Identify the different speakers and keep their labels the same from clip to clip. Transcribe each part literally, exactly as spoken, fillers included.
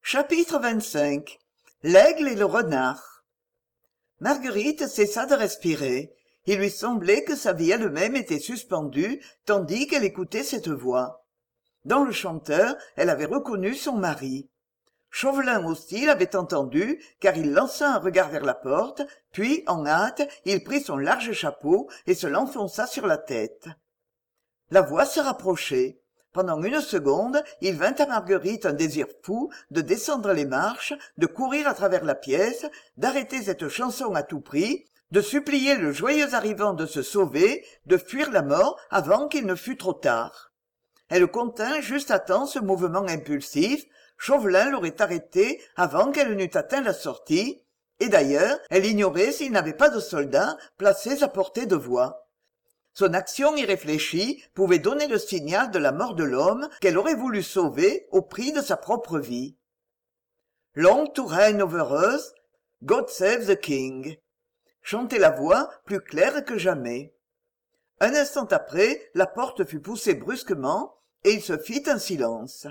Speaker 1: Chapitre vingt-cinq. L'aigle et le renard. Marguerite cessa de respirer. Il lui semblait que sa vie elle-même était suspendue tandis qu'elle écoutait cette voix. Dans le chanteur, elle avait reconnu son mari. Chauvelin aussi l'avait entendu, car il lança un regard vers la porte, puis, en hâte, il prit son large chapeau et se l'enfonça sur la tête. La voix se rapprochait. Pendant une seconde, il vint à Marguerite un désir fou de descendre les marches, de courir à travers la pièce, d'arrêter cette chanson à tout prix, de supplier le joyeux arrivant de se sauver, de fuir la mort avant qu'il ne fût trop tard. Elle contint juste à temps ce mouvement impulsif. Chauvelin l'aurait arrêté avant qu'elle n'eût atteint la sortie, et d'ailleurs, elle ignorait s'il n'avait pas de soldats placés à portée de voix. Son action irréfléchie pouvait donner le signal de la mort de l'homme qu'elle aurait voulu sauver au prix de sa propre vie. Long to reign over us, God save the king, chantait la voix plus claire que jamais. Un instant après, la porte fut poussée brusquement et il se fit un silence.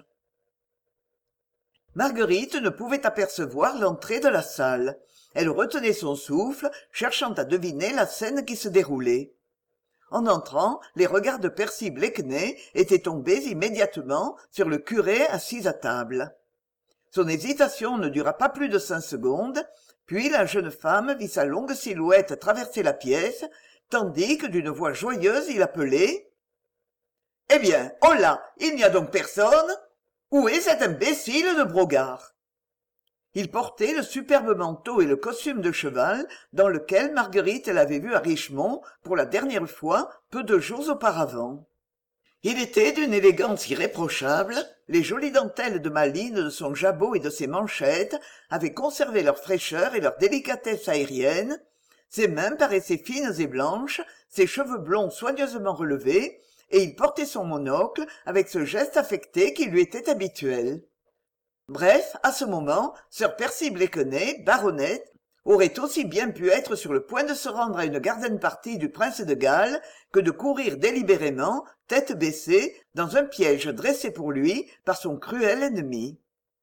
Speaker 1: Marguerite ne pouvait apercevoir l'entrée de la salle. Elle retenait son souffle, cherchant à deviner la scène qui se déroulait. En entrant, les regards de Percy Blakeney étaient tombés immédiatement sur le curé assis à table. Son hésitation ne dura pas plus de cinq secondes, puis la jeune femme vit sa longue silhouette traverser la pièce, tandis que d'une voix joyeuse il appelait « Eh bien, holà, il n'y a donc personne ? Où est cet imbécile de Brogard ?» Il portait le superbe manteau et le costume de cheval dans lequel Marguerite l'avait vu à Richmond pour la dernière fois peu de jours auparavant. Il était d'une élégance irréprochable, les jolies dentelles de malines de son jabot et de ses manchettes avaient conservé leur fraîcheur et leur délicatesse aérienne, ses mains paraissaient fines et blanches, ses cheveux blonds soigneusement relevés, et il portait son monocle avec ce geste affecté qui lui était habituel. Bref, à ce moment, sir Percy Blakeney, baronet, aurait aussi bien pu être sur le point de se rendre à une garden party du prince de Galles que de courir délibérément, tête baissée, dans un piège dressé pour lui par son cruel ennemi.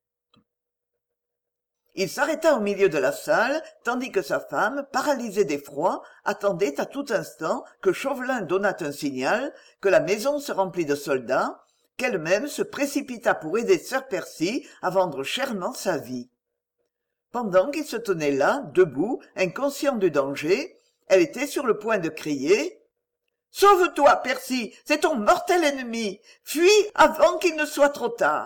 Speaker 1: Il s'arrêta au milieu de la salle, tandis que sa femme, paralysée d'effroi, attendait à tout instant que Chauvelin donnât un signal, que la maison se remplît de soldats, qu'elle-même se précipita pour aider sir Percy à vendre chèrement sa vie. Pendant qu'il se tenait là, debout, inconscient du danger, elle était sur le point de crier « Sauve-toi, Percy, c'est ton mortel ennemi! Fuis avant qu'il ne soit trop tard !»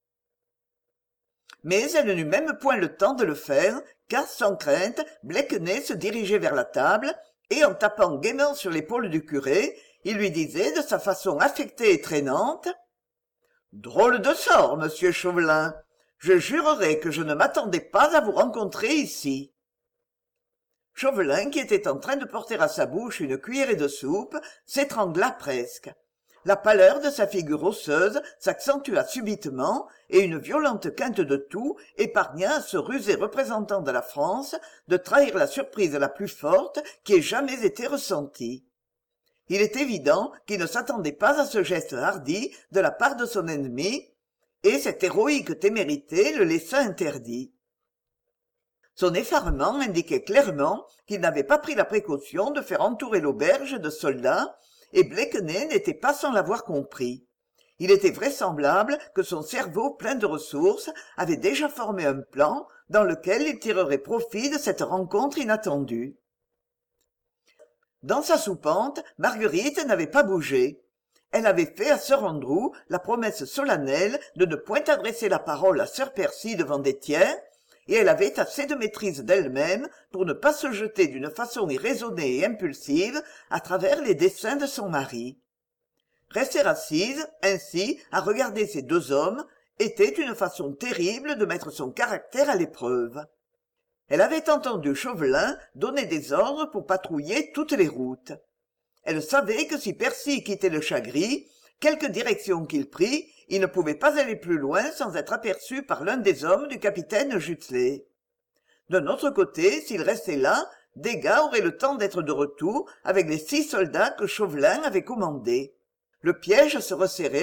Speaker 1: Mais elle n'eut même point le temps de le faire, car, sans crainte, Blakeney se dirigeait vers la table, et en tapant gaiement sur l'épaule du curé, il lui disait de sa façon affectée et traînante « Drôle de sort, monsieur Chauvelin. Je jurerais que je ne m'attendais pas à vous rencontrer ici. » Chauvelin, qui était en train de porter à sa bouche une cuillerée de soupe, s'étrangla presque. La pâleur de sa figure osseuse s'accentua subitement, et une violente quinte de toux épargna à ce rusé représentant de la France de trahir la surprise la plus forte qui ait jamais été ressentie. Il est évident qu'il ne s'attendait pas à ce geste hardi de la part de son ennemi, et cette héroïque témérité le laissa interdit. Son effarement indiquait clairement qu'il n'avait pas pris la précaution de faire entourer l'auberge de soldats, et Blakeney n'était pas sans l'avoir compris. Il était vraisemblable que son cerveau plein de ressources avait déjà formé un plan dans lequel il tirerait profit de cette rencontre inattendue. Dans sa soupente, Marguerite n'avait pas bougé. Elle avait fait à sir Andrew la promesse solennelle de ne point adresser la parole à sir Percy devant des tiers, et elle avait assez de maîtrise d'elle-même pour ne pas se jeter d'une façon irraisonnée et impulsive à travers les desseins de son mari. Rester assise, ainsi, à regarder ces deux hommes, était une façon terrible de mettre son caractère à l'épreuve. Elle avait entendu Chauvelin donner des ordres pour patrouiller toutes les routes. Elle savait que si Percy quittait le Chagris, quelque direction qu'il prît, il ne pouvait pas aller plus loin sans être aperçu par l'un des hommes du capitaine Jutsley. D'un autre côté, s'il restait là, Degas aurait le temps d'être de retour avec les six soldats que Chauvelin avait commandés. Le piège se resserrait,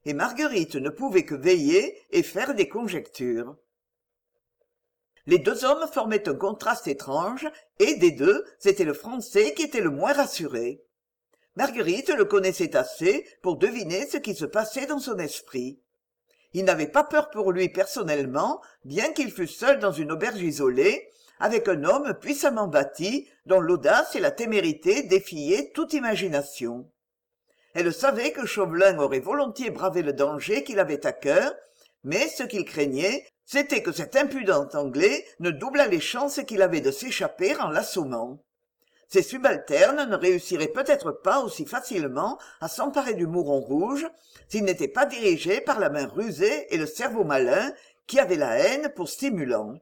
Speaker 1: et Marguerite ne pouvait que veiller et faire des conjectures. Les deux hommes formaient un contraste étrange, et des deux, c'était le Français qui était le moins rassuré. Marguerite le connaissait assez pour deviner ce qui se passait dans son esprit. Il n'avait pas peur pour lui personnellement, bien qu'il fût seul dans une auberge isolée, avec un homme puissamment bâti, dont l'audace et la témérité défiaient toute imagination. Elle savait que Chauvelin aurait volontiers bravé le danger qu'il avait à cœur, mais ce qu'il craignait, c'était que cet impudent Anglais ne doublât les chances qu'il avait de s'échapper en l'assommant. Ses subalternes ne réussiraient peut-être pas aussi facilement à s'emparer du mouron rouge s'ils n'étaient pas dirigés par la main rusée et le cerveau malin qui avait la haine pour stimulant.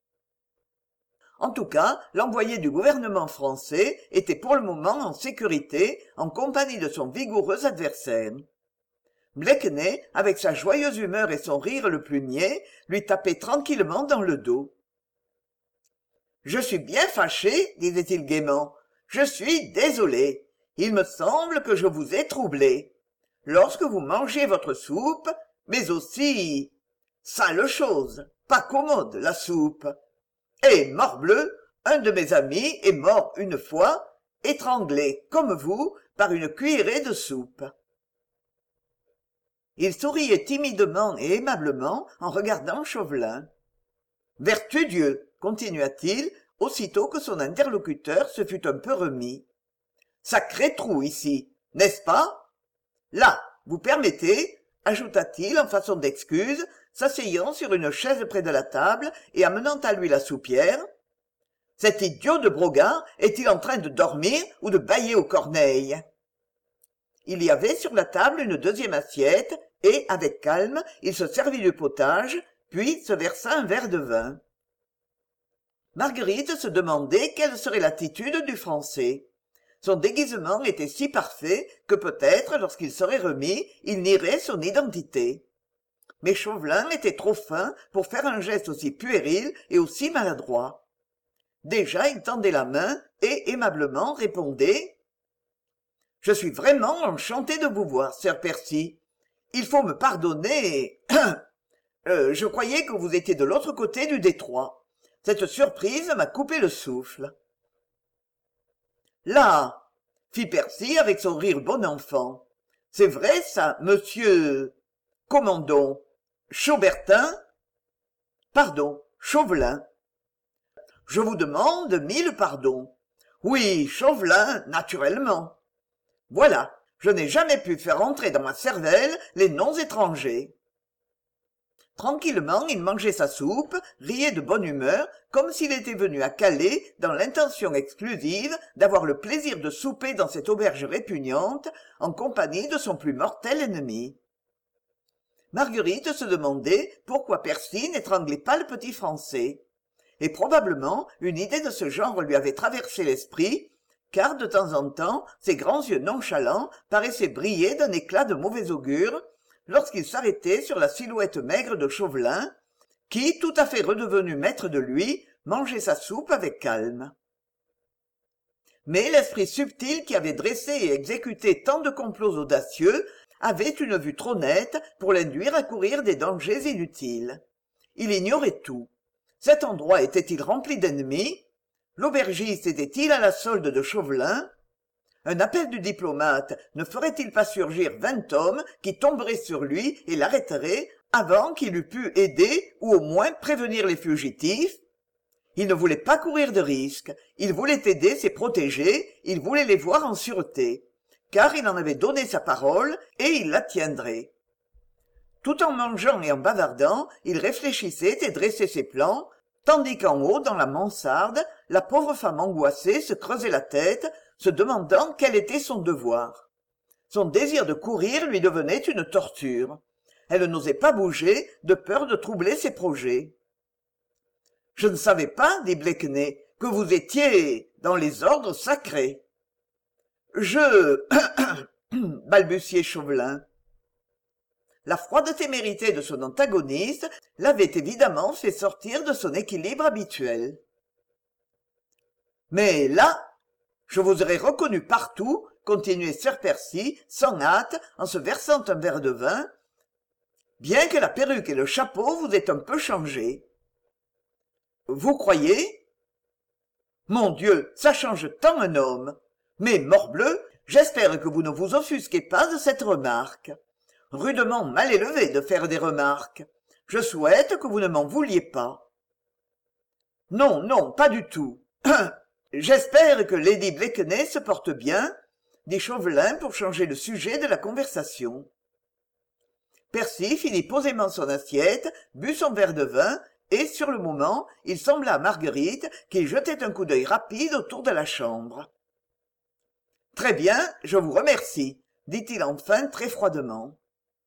Speaker 1: En tout cas, l'envoyé du gouvernement français était pour le moment en sécurité en compagnie de son vigoureux adversaire. Blakeney, avec sa joyeuse humeur et son rire le plus niais, lui tapait tranquillement dans le dos. « Je suis bien fâché, disait-il gaiement. Je suis désolé. Il me semble que je vous ai troublé. Lorsque vous mangez votre soupe, mais aussi... Sale chose, pas commode, la soupe. Et, morbleu, un de mes amis est mort une fois, étranglé, comme vous, par une cuillerée de soupe. » Il souriait timidement et aimablement en regardant Chauvelin. « Vertu Dieu !» continua-t-il, aussitôt que son interlocuteur se fut un peu remis. « Sacré trou ici, n'est-ce pas ? Là, vous permettez, ajouta-t-il en façon d'excuse, s'asseyant sur une chaise près de la table et amenant à lui la soupière. Cet idiot de Brogard est-il en train de dormir ou de bâiller aux corneilles ? Il y avait sur la table une deuxième assiette, et, avec calme, il se servit du potage, puis se versa un verre de vin. Marguerite se demandait quelle serait l'attitude du Français. Son déguisement était si parfait que peut-être, lorsqu'il serait remis, il nierait son identité. Mais Chauvelin était trop fin pour faire un geste aussi puéril et aussi maladroit. Déjà il tendait la main et aimablement répondait « Je suis vraiment enchanté de vous voir, Sir Percy. Il faut me pardonner. euh, je croyais que vous étiez de l'autre côté du détroit. Cette surprise m'a coupé le souffle. » Là, fit Percy avec son rire bon enfant. C'est vrai ça, monsieur... Comment donc ? Chaubertin ? Pardon, Chauvelin. Je vous demande mille pardons. Oui, Chauvelin, naturellement. Voilà, je n'ai jamais pu faire entrer dans ma cervelle les noms étrangers. Tranquillement, il mangeait sa soupe, riait de bonne humeur, comme s'il était venu à Calais dans l'intention exclusive d'avoir le plaisir de souper dans cette auberge répugnante, en compagnie de son plus mortel ennemi. Marguerite se demandait pourquoi Percy n'étranglait pas le petit Français. Et probablement une idée de ce genre lui avait traversé l'esprit, car de temps en temps ses grands yeux nonchalants paraissaient briller d'un éclat de mauvais augure lorsqu'il s'arrêtait sur la silhouette maigre de Chauvelin, qui, tout à fait redevenu maître de lui, mangeait sa soupe avec calme. Mais l'esprit subtil qui avait dressé et exécuté tant de complots audacieux avait une vue trop nette pour l'induire à courir des dangers inutiles. Il ignorait tout. Cet endroit était-il rempli d'ennemis ? L'aubergiste était-il à la solde de Chauvelin ? Un appel du diplomate ne ferait-il pas surgir vingt hommes qui tomberaient sur lui et l'arrêteraient avant qu'il eût pu aider ou au moins prévenir les fugitifs ? Il ne voulait pas courir de risques, il voulait aider ses protégés, il voulait les voir en sûreté, car il en avait donné sa parole et il la tiendrait. Tout en mangeant et en bavardant, il réfléchissait et dressait ses plans, tandis qu'en haut, dans la mansarde, la pauvre femme angoissée se creusait la tête, se demandant quel était son devoir. Son désir de courir lui devenait une torture. Elle n'osait pas bouger, de peur de troubler ses projets. « Je ne savais pas, dit Blakeney, que vous étiez dans les ordres sacrés. »« Je... » balbutiait Chauvelin. La froide témérité de son antagoniste l'avait évidemment fait sortir de son équilibre habituel. « Mais là, je vous aurais reconnu partout, continuait Sir Percy, sans hâte, en se versant un verre de vin, bien que la perruque et le chapeau vous aient un peu changé. Vous croyez? Mon Dieu, ça change tant un homme. Mais, morbleu, j'espère que vous ne vous offusquez pas de cette remarque. Rudement mal élevé de faire des remarques. Je souhaite que vous ne m'en vouliez pas. Non, non, pas du tout. J'espère que Lady Blakeney se porte bien, dit Chauvelin pour changer le sujet de la conversation. Percy finit posément son assiette, but son verre de vin, et, sur le moment, il sembla à Marguerite qu'il jetait un coup d'œil rapide autour de la chambre. « Très bien, je vous remercie, » dit-il enfin très froidement.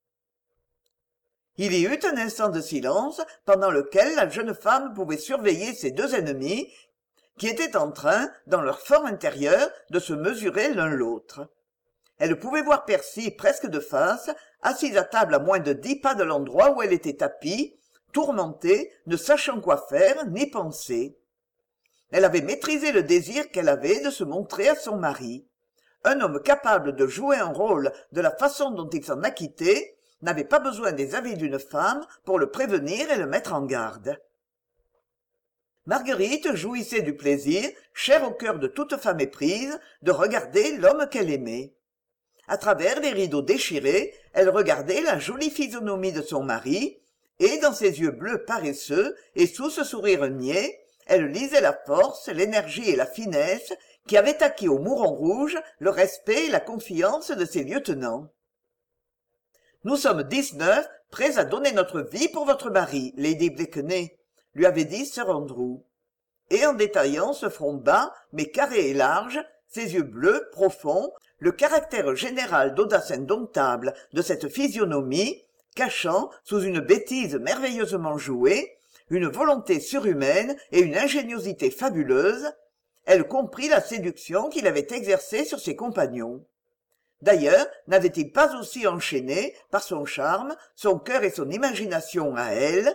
Speaker 1: Il y eut un instant de silence pendant lequel la jeune femme pouvait surveiller ses deux ennemis qui étaient en train, dans leur fort intérieur, de se mesurer l'un l'autre. Elle pouvait voir Percy presque de face, assis à table à moins de dix pas de l'endroit où elle était tapie, tourmentée, ne sachant quoi faire ni penser. Elle avait maîtrisé le désir qu'elle avait de se montrer à son mari. Un homme capable de jouer un rôle de la façon dont il s'en acquittait n'avait pas besoin des avis d'une femme pour le prévenir et le mettre en garde. Marguerite jouissait du plaisir, cher au cœur de toute femme éprise, de regarder l'homme qu'elle aimait. À travers les rideaux déchirés, elle regardait la jolie physionomie de son mari, et dans ses yeux bleus paresseux et sous ce sourire niais, elle lisait la force, l'énergie et la finesse qui avaient acquis au Mouron Rouge le respect et la confiance de ses lieutenants. « Nous sommes dix-neuf, prêts à donner notre vie pour votre mari, Lady Blakeney, » lui avait dit Sir Andrew. Et en détaillant ce front bas, mais carré et large, ses yeux bleus, profonds, le caractère général d'audace indomptable de cette physionomie, cachant, sous une bêtise merveilleusement jouée, une volonté surhumaine et une ingéniosité fabuleuse, elle comprit la séduction qu'il avait exercée sur ses compagnons. D'ailleurs, n'avait-il pas aussi enchaîné, par son charme, son cœur et son imagination à elle?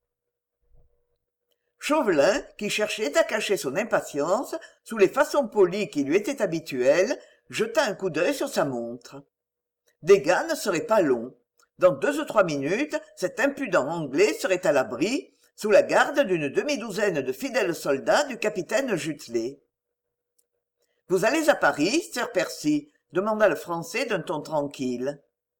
Speaker 1: Chauvelin, qui cherchait à cacher son impatience sous les façons polies qui lui étaient habituelles, jeta un coup d'œil sur sa montre. Des gars ne serait pas long. Dans deux ou trois minutes, cet impudent anglais serait à l'abri, sous la garde d'une demi-douzaine de fidèles soldats du capitaine Jutley. « Vous allez à Paris, Sir Percy ?» demanda le Français d'un ton tranquille.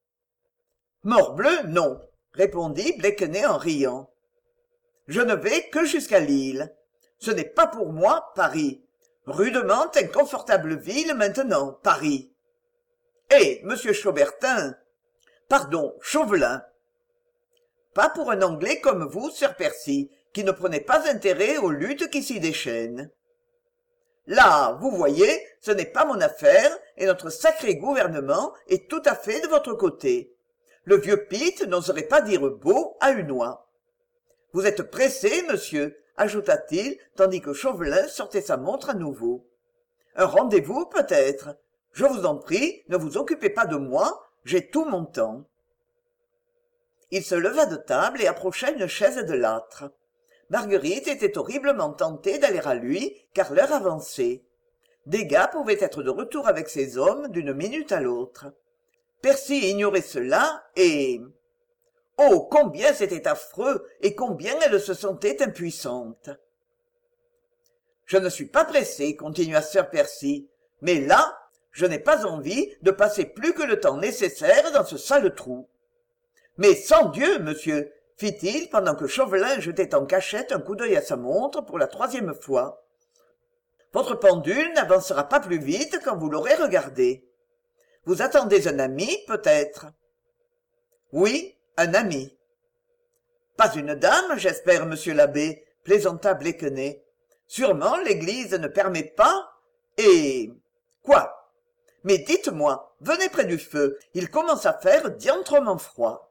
Speaker 1: « Morbleu, non !» répondit Blakeney en riant. « Je ne vais que jusqu'à Lille. Ce n'est pas pour moi, Paris. Rudement inconfortable ville maintenant, Paris. Eh, monsieur Chaubertin !» Pardon, Chauvelin. Pas pour un Anglais comme vous, Sir Percy, qui ne prenait pas intérêt aux luttes qui s'y déchaînent. Là, vous voyez, ce n'est pas mon affaire, et notre sacré gouvernement est tout à fait de votre côté. Le vieux Pitt n'oserait pas dire beau à une oie. Vous êtes pressé, monsieur, ajouta-t-il, tandis que Chauvelin sortait sa montre à nouveau. Un rendez-vous, peut-être. Je vous en prie, ne vous occupez pas de moi, j'ai tout mon temps. Il se leva de table et approcha une chaise de l'âtre. Marguerite était horriblement tentée d'aller à lui, car l'heure avançait. Degas pouvait être de retour avec ses hommes d'une minute à l'autre. Percy ignorait cela, et... Oh, combien c'était affreux, et combien elle se sentait impuissante. « Je ne suis pas pressé, continua Sir Percy, mais là, je n'ai pas envie de passer plus que le temps nécessaire dans ce sale trou. Mais sans Dieu, monsieur, fit-il pendant que Chauvelin jetait en cachette un coup d'œil à sa montre pour la troisième fois. Votre pendule n'avancera pas plus vite quand vous l'aurez regardée. Vous attendez un ami, peut-être? Oui, un ami. Pas une dame, j'espère, monsieur l'abbé, plaisanta Blakeney. Sûrement l'église ne permet pas, et... Quoi? Mais dites-moi, venez près du feu, il commence à faire diantrement froid.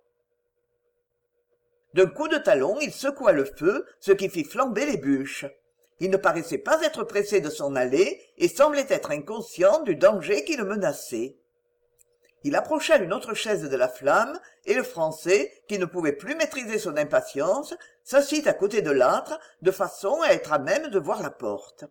Speaker 1: D'un coup de talon, il secoua le feu, ce qui fit flamber les bûches. Il ne paraissait pas être pressé de s'en aller et semblait être inconscient du danger qui le menaçait. Il approcha une autre chaise de la flamme, et le Français, qui ne pouvait plus maîtriser son impatience, s'assit à côté de l'âtre, de façon à être à même de voir la porte.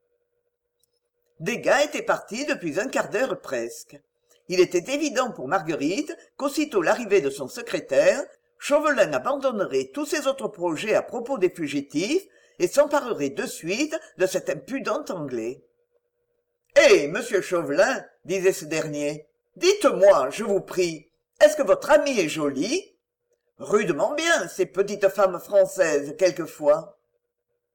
Speaker 1: Degas était parti depuis un quart d'heure presque. Il était évident pour Marguerite qu'aussitôt l'arrivée de son secrétaire, Chauvelin abandonnerait tous ses autres projets à propos des fugitifs et s'emparerait de suite de cet impudent Anglais. « Eh, monsieur Chauvelin, disait ce dernier, dites-moi, je vous prie, est-ce que votre amie est jolie ? Rudement bien, ces petites femmes françaises, quelquefois. Comment ?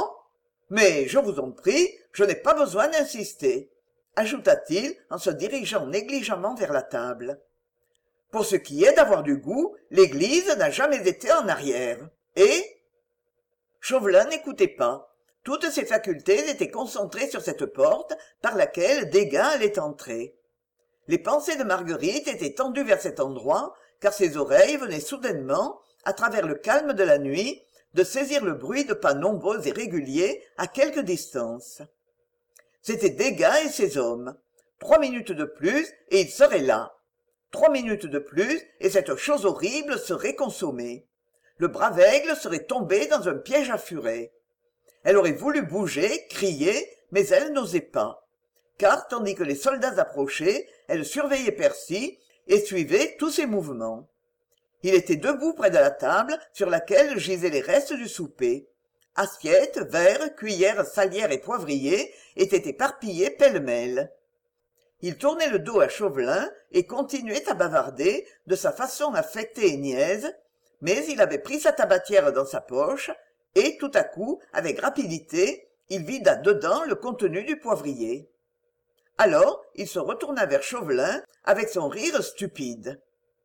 Speaker 1: Mais, je vous en prie, je n'ai pas besoin d'insister, ajouta-t-il en se dirigeant négligemment vers la table. Pour ce qui est d'avoir du goût, l'église n'a jamais été en arrière. Et Chauvelin n'écoutait pas. Toutes ses facultés étaient concentrées sur cette porte par laquelle Degas allait entrer. Les pensées de Marguerite étaient tendues vers cet endroit, car ses oreilles venaient soudainement, à travers le calme de la nuit, de saisir le bruit de pas nombreux et réguliers à quelque distance. C'étaient Degas et ses hommes. Trois minutes de plus, et ils seraient là. Trois minutes de plus, et cette chose horrible serait consommée. Le brave aigle serait tombé dans un piège à furets. Elle aurait voulu bouger, crier, mais elle n'osait pas. Car, tandis que les soldats approchaient, elle surveillait Percy et suivait tous ses mouvements. Il était debout près de la table sur laquelle gisaient les restes du souper. Assiettes, verres, cuillères, salières et poivriers étaient éparpillés pêle-mêle. Il tournait le dos à Chauvelin et continuait à bavarder de sa façon affectée et niaise, mais il avait pris sa tabatière dans sa poche et, tout à coup, avec rapidité, il vida dedans le contenu du poivrier. Alors, il se retourna vers Chauvelin avec son rire stupide.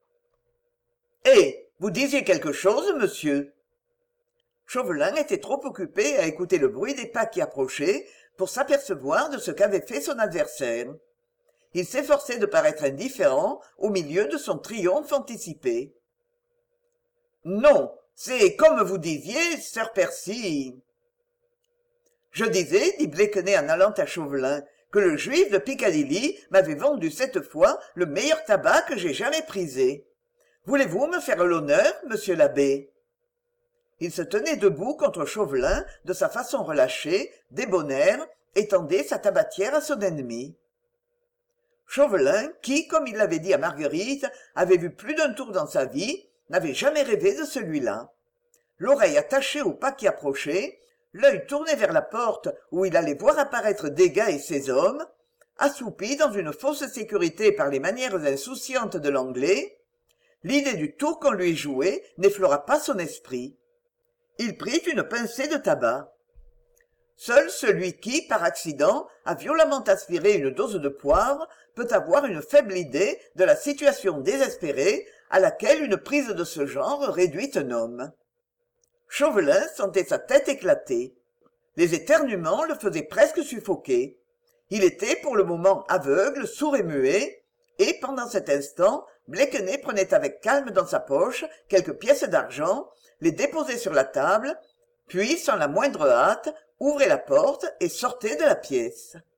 Speaker 1: « Eh, vous disiez quelque chose, monsieur ?» Chauvelin était trop occupé à écouter le bruit des pas qui approchaient pour s'apercevoir de ce qu'avait fait son adversaire. Il s'efforçait de paraître indifférent au milieu de son triomphe anticipé. « Non, c'est comme vous disiez, Sir Percy. »« Je disais, dit Bléquenet en allant à Chauvelin, que le juif de Piccadilly m'avait vendu cette fois le meilleur tabac que j'ai jamais prisé. Voulez-vous me faire l'honneur, monsieur l'abbé ?» Il se tenait debout contre Chauvelin de sa façon relâchée, débonnaire, et tendait sa tabatière à son ennemi. Chauvelin, qui, comme il l'avait dit à Marguerite, avait vu plus d'un tour dans sa vie, n'avait jamais rêvé de celui-là. L'oreille attachée au pas qui approchait, l'œil tourné vers la porte où il allait voir apparaître Degas et ses hommes, assoupi dans une fausse sécurité par les manières insouciantes de l'anglais, l'idée du tour qu'on lui jouait n'effleura pas son esprit. Il prit une pincée de tabac. Seul celui qui, par accident, a violemment aspiré une dose de poivre peut avoir une faible idée de la situation désespérée à laquelle une prise de ce genre réduit un homme. Chauvelin sentait sa tête éclater. Les éternuements le faisaient presque suffoquer. Il était pour le moment aveugle, sourd et muet, et pendant cet instant, Bléquenet prenait avec calme dans sa poche quelques pièces d'argent, les déposait sur la table, puis, sans la moindre hâte, ouvrait la porte et sortait de la pièce.